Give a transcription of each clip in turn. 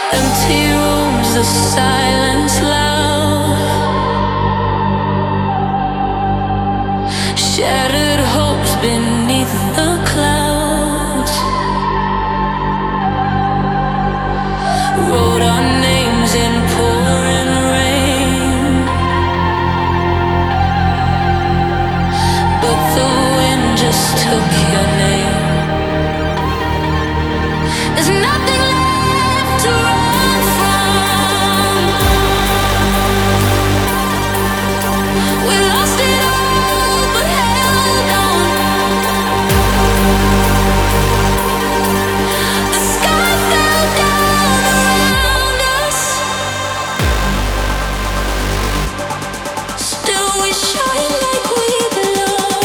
Empty rooms, the silence loud. Shattered hopes beneath the clouds. Wrote our names in pouring rain, but the wind just took your name. There's nothing left to run from. We lost it all, but held on. The sky fell down around us. Still we shine like we belong.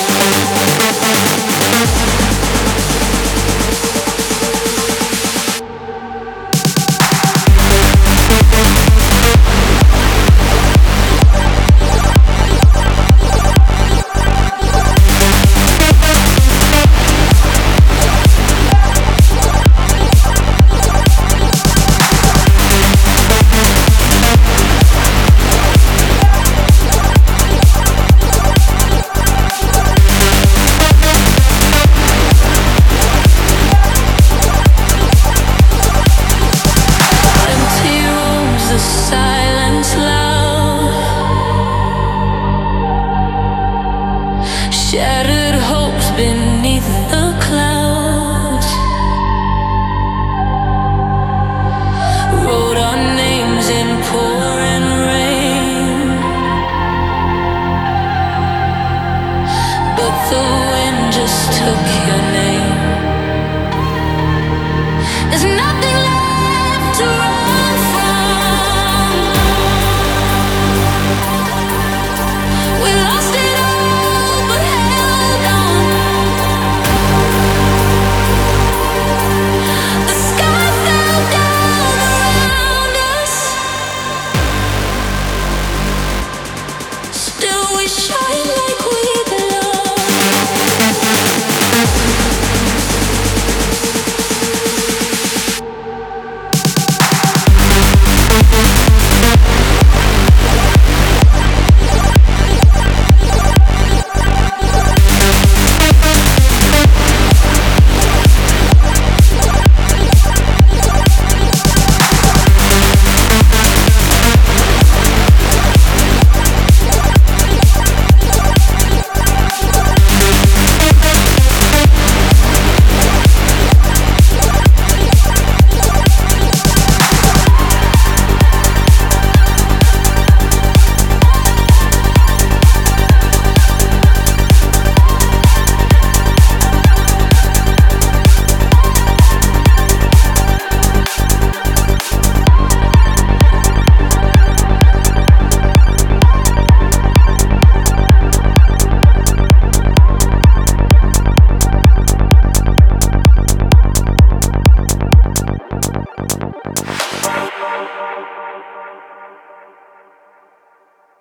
Empty rooms, the silence loud. Shattered hopes beneath the clouds. Wrote our names in pouring